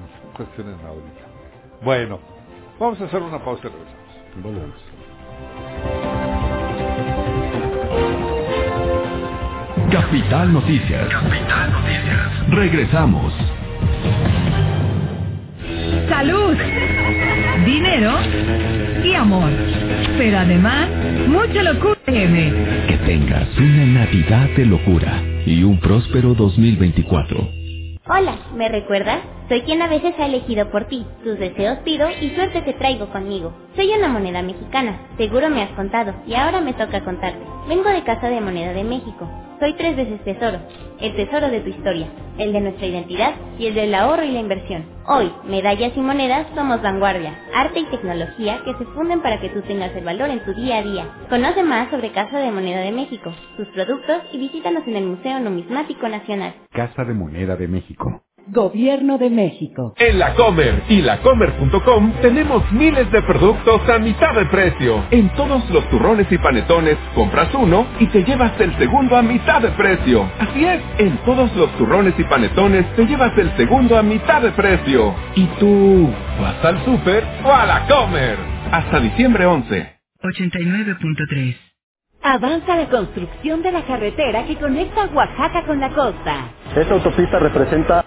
cuestionen ahorita. Bueno, vamos a hacer una pausa y regresamos. Volvemos. Capital Noticias. Capital Noticias. Regresamos. Salud, dinero y amor. Pero además, mucha locura. Que tengas una Navidad de locura y un próspero 2024. Hola, ¿me recuerdas? Soy quien a veces ha elegido por ti. Tus deseos pido y suerte te traigo conmigo. Soy una moneda mexicana, seguro me has contado, y ahora me toca contarte. Vengo de Casa de Moneda de México. Soy 3 veces tesoro. El tesoro de tu historia, el de nuestra identidad y el del ahorro y la inversión. Hoy, medallas y monedas somos vanguardia, arte y tecnología que se funden para que tú tengas el valor en tu día a día. Conoce más sobre Casa de Moneda de México, sus productos y visítanos en el Museo Numismático Nacional. Casa de Moneda de México. Gobierno de México. En La Comer y lacomer.com tenemos miles de productos a mitad de precio. En todos los turrones y panetones compras uno y te llevas el segundo a mitad de precio. Así es, en todos los turrones y panetones te llevas el segundo a mitad de precio. ¿Y tú vas al súper o a La Comer? Hasta diciembre 11. 89.3. Avanza la construcción de la carretera que conecta Oaxaca con la costa. Esta autopista representa